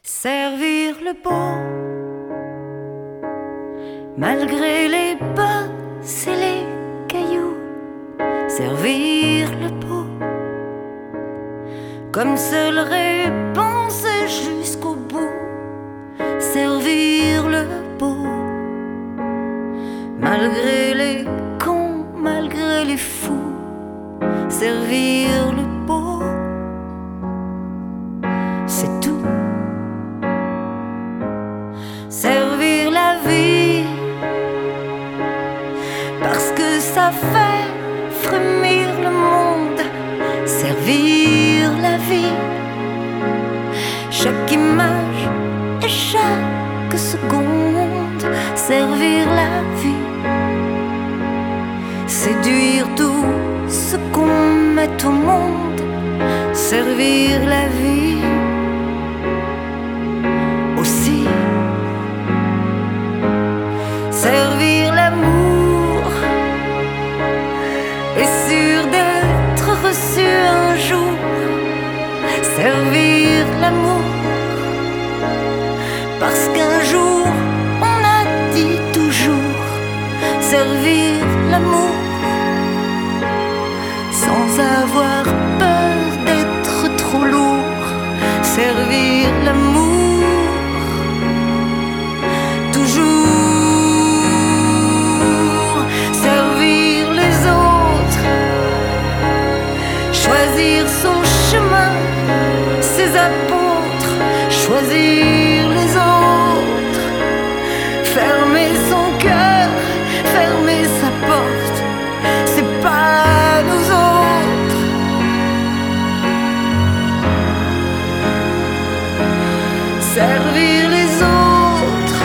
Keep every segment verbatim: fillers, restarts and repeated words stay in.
Servir le beau, malgré les bosses et les cailloux. Servir le beau, comme seule réponse jusqu'au bout. Servir le beau, malgré les cons, malgré les fous. Servir le beau, c'est tout. Servir la vie, parce que ça fait frémir le monde. Servir la vie, chaque image et chaque seconde. Servir la vie, séduire tout ce qu'on met au monde. Servir la vie aussi. Servir l'amour, est sûr d'être reçu un jour. Servir l'amour, parce qu'un jour on a dit toujours. Servir l'amour, sans avoir peur d'être trop lourd. Servir l'amour, toujours. Choisir son chemin, ses apôtres, choisir les autres. Fermer son cœur, fermer sa porte, c'est pas nous autres. Servir les autres,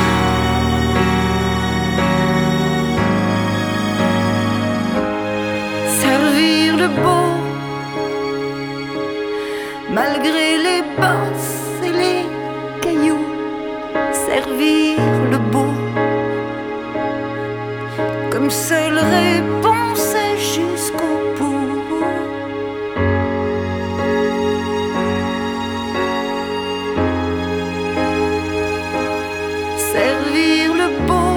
servir le beau, malgré les bosses et les cailloux. Servir le beau, comme seule réponse jusqu'au bout. Servir le beau,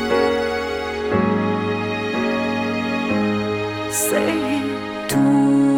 c'est tout.